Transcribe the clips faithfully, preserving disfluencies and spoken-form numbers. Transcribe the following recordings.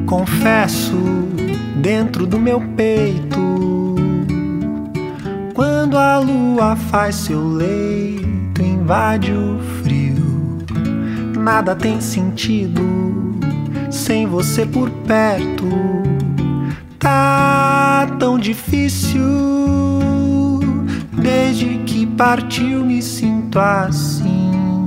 Confesso dentro do meu peito, quando a lua faz seu leito, invade o frio. Nada tem sentido sem você por perto. Tá tão difícil, desde que partiu me sinto assim,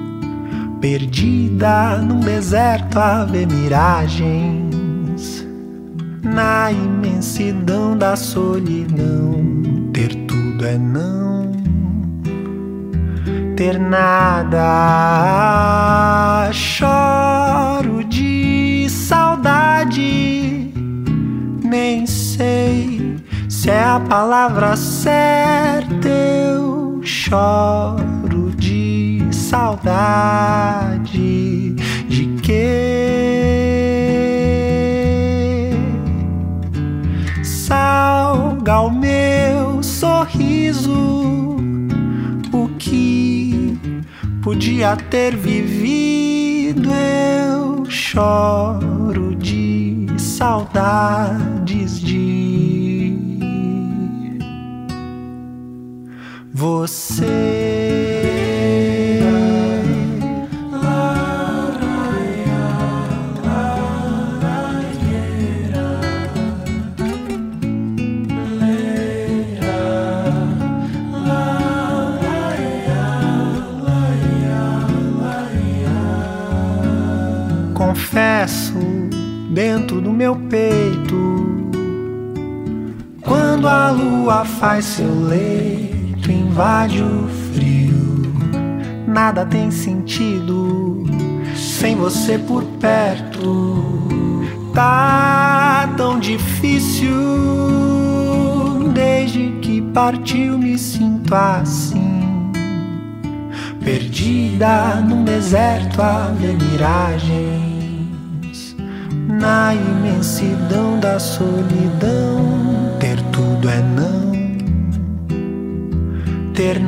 perdida num deserto a ver miragens, na imensidão da solidão. Ter tudo é não ter nada. Choro de saudade, nem sei se é a palavra certa. Eu choro de saudade de quê? Salga o meu sorriso, o que podia ter vivido. Eu choro de saudades de você. Confesso dentro do meu peito, quando a lua faz seu leito, invade o frio. Nada tem sentido sem você por perto. Tá tão difícil, desde que partiu me sinto assim, perdida num deserto a ver miragens, na imensidão da solidão. Ter tudo é não ter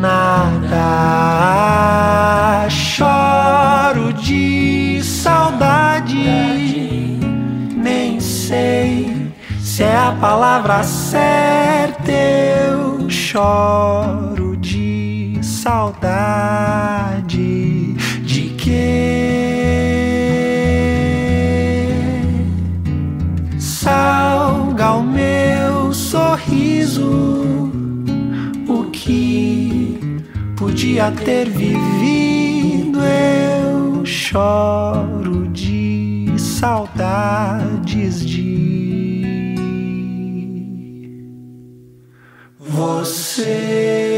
nada. Choro de saudade, nem sei se é a palavra certa. Eu choro de saudade de quê? Salga o meu sorriso, o que podia ter vivido. Eu choro de saudades de você.